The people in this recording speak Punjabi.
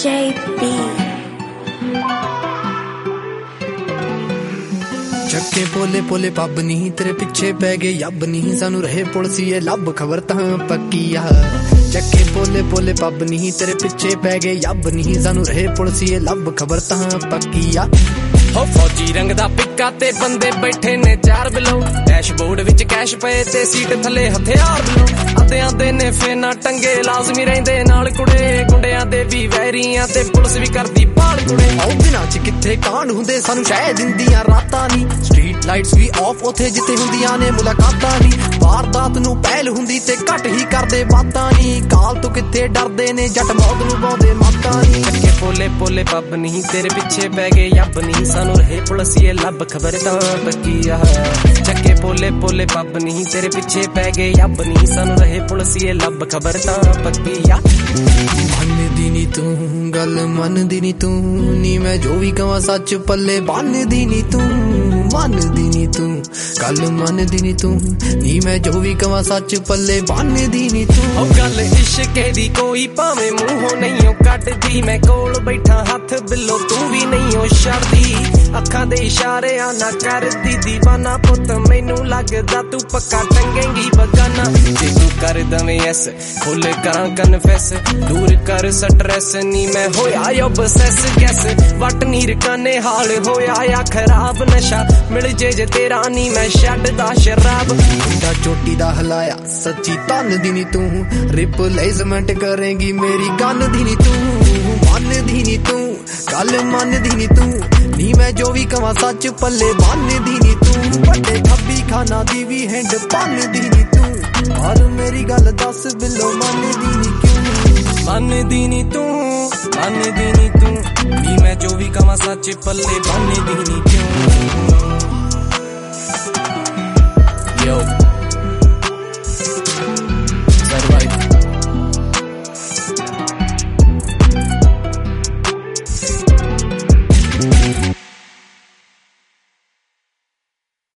JB ਚੱਕੇ ਪੋਲੇ ਪੋਲੇ ਪੱਬ ਨਹੀਂ ਤੇਰੇ ਪਿੱਛੇ ਪੈ ਗਏ ਯੱਬ ਨਹੀਂ ਸਾਨੂੰ ਰਹੇ ਪੁਲਸੀਏ ਲੱਭ ਖਬਰ ਤਾਂ ਪੱਕੀ ਆ ਚੱਕੇ ਪੋਲੇ ਪੋਲੇ ਪੱਬ ਨਹੀਂ ਤੇਰੇ ਪਿੱਛੇ ਪੈ ਗਏ ਯੱਬ ਨਹੀਂ ਸਾਨੂੰ ਰਹੇ ਪੁਲਸੀਏ ਲੱਭ ਖਬਰ ਤਾਂ ਪੱਕੀ ਆ ਹੋ ਫੌਜੀ ਰੰਗ ਦਾ ਪਿੱਕਾ ਤੇ ਬੰਦੇ ਬੈਠੇ ਨੇ ਚਾਰ ਬਿਲੋ ਡੈਸ਼ਬੋਰਡ ਵਿੱਚ ਕੈਸ਼ ਪਏ ਤੇ ਸੀਟ ਥੱਲੇ ਹਥਿਆਰ ਬਿਲੋ ਅੱਧਿਆਂ ਦੇ ਨੇ ਫੇਨਾ ਟੰਗੇ ਲਾਜ਼ਮੀ ਰਹਿੰਦੇ ਨਾਲ ਕੁੜੇ ਗੁੰਡਿਆਂ ਦੇ ਵੀ ਵੈਰੀਆਂ ਤੇ ਪੁਲਿਸ ਵੀ ਕਰਦੀ ਭਾਲ ਕੁੜੇ ਆਉ ਦਿਨਾਂ ਚ ਕਿੱਥੇ ਕਾਂਡ ਹੁੰਦੇ ਸਾਨੂੰ ਸ਼ਾਇਦ ਦਿੰਦੀਆਂ ਰਾਤਾਂ ਨਹੀਂ ਸਟਰੀਟ ਲਾਈਟਸ ਵੀ ਆਫ ਉਥੇ ਜਿੱਥੇ ਹੁੰਦੀਆਂ ਨੇ ਮੁਲਾਕਾਤਾਂ ਨਹੀਂ ਵਾਰਦਾਤ ਨੂੰ ਪਹਿਲ ਹੁੰਦੀ ਤੇ ਘੱਟ ਹੀ ਕਰਦੇ ਬਾਤਾਂ ਨਹੀਂ ਕਾਲ ਤੋਂ ਕਿੱਥੇ ਡਰਦੇ ਨੇ ਜੱਟ ਮੌਤ ਨੂੰ ਪਾਉਂਦੇ ਮਾਤਾਂ ਨਹੀਂ ਚੱਕੇ ਪੋਲੇ ਪੋਲੇ ਪੱਬ ਨਹੀਂ ਤੇਰੇ ਪਿੱਛੇ ਪੈ ਗਏ ਯੱਬ ਨਹੀਂ ਸਾਨੂੰ ਰਹੇ ਪੁਲਸੀਏ ਲੱਭ ਖਬਰ ਤਾਂ ਪੱਕੀ ਆ ਚੱਕੇ ਪੋਲੇ ਪੋਲੇ ਪੱਬ ਨਹੀਂ ਤੇਰੇ ਪਿੱਛੇ ਪੈ ਗਏ ਯੱਬ ਨਹੀਂ ਸਾਨੂੰ ਰਹੇ ਪੁਲਸੀਏ ਲੱਭ ਖਬਰ ਤਾਂ ਪੱਕੀ ਆ ਮੰਨਦੀ ਨੀ ਤੂੰ ਗੱਲ ਮੰਨਦੀ ਨੀ ਤੂੰ ਨੀ ਮੈਂ ਜੋ ਵੀ ਕਵਾਂ ਸੱਚ ਪੱਲੇ ਬੰਨਦੀ ਨੀ ਤੂੰ ਮੰਨਦੀ ਨੀ ਤੂੰ ਗੱਲ ਮੰਨਦੀ ਨੀ ਤੂੰ ਨੀ ਮੈਂ ਜੋ ਵੀ ਕਵਾਂ ਸੱਚ ਪੱਲੇ ਬੰਨਦੀ ਨੀ ਤੂੰ ਉਹ ਗੱਲ ਇਸ਼ਕੇ ਦੀ ਕੋਈ ਭਾਵੇਂ ਮੂੰਹੋਂ ਨਹੀਂ ਉਹ ਕੱਢਦੀ ਮੈਂ ਕੋਲ ਬੈਠਾ ਹੱਥ ਬਿੱਲੋ ਤੂੰ ਵੀ ਨਹੀਂ ਉਹ ਛੱਡਦੀ ਅੱਖਾਂ ਦੇ ਇਸ਼ਾਰਿਆਂ ਨਾ ਕਰਦੀ ਦੀਵਾਨਾ ਪੁੱਤ ਮੈਨੂੰ ਲੱਗਦਾ ਤੂੰ ਪੱਕਾ ਟੰਗੇਂਗੀ ਬਗਾਨਾ ਜੇ ਤੂੰ ਕਰ ਦਵੇਂ ਐਸ ਖੁੱਲ ਕਰਾਂ ਕਨਫੈਸ ਦੂਰ ਕਰ ਸਟ੍ਰੈਸ ਨੀ ਮੈਂ ਹੋਇਆ ਓਬਸੈਸ ਗੈਸ ਵਟ ਨੀਰ ਕਾਨੇ ਹਾਲ ਹੋਇਆ ਆ ਖਰਾਬ ਨਸ਼ਾ ਮਿਲ ਜੇ ਤੇਰਾ ਨੀ ਮੈਂ ਛੱਡਦਾ ਸ਼ਰਾਬ ਮੁੰਡਾ ਚੋਟੀ ਦਾ ਹਲਾਇਆ ਸੱਚੀ ਤਨ ਦੀ ਨੀ ਤੂੰ ਰਿਪਲੇਸਮੈਂਟ ਕਰੇਂਗੀ ਮੇਰੀ ਗਨ ਦੀ ਨੀ ਤੂੰ ਮੰਨਦੀ ਨੀ ਤੂੰ ਗੱਲ ਮੰਨਦੀ ਨੀ ਤੂੰ ਨੀ ਮੈਂ ਜੋ ਵੀ ਕਵਾਂ ਸੱਚ ਪੱਲੇ ਬੰਨਦੀ ਨੀ ਤੂੰ ਵੱਡੇ ਖੱਬੀ ਖਾਨਾ ਦੀ ਵੀ ਹੈਂਡ ਬੰਨਦੀ ਨੀ ਤੂੰ ਪਰ ਮੇਰੀ ਗੱਲ ਦੱਸ ਬਿੱਲੋ ਮੰਨਦੀ ਨੀ ਕਿਉਂ ਮੰਨਦੀ ਨੀ ਤੂੰ ਮੰਨਦੀ ਨੀ ਤੂੰ ਨੀ ਮੈਂ ਜੋ ਵੀ ਕਵਾਂ ਸੱਚ ਪੱਲੇ ਬੰਨਦੀ ਨੀ ਕਿਉਂ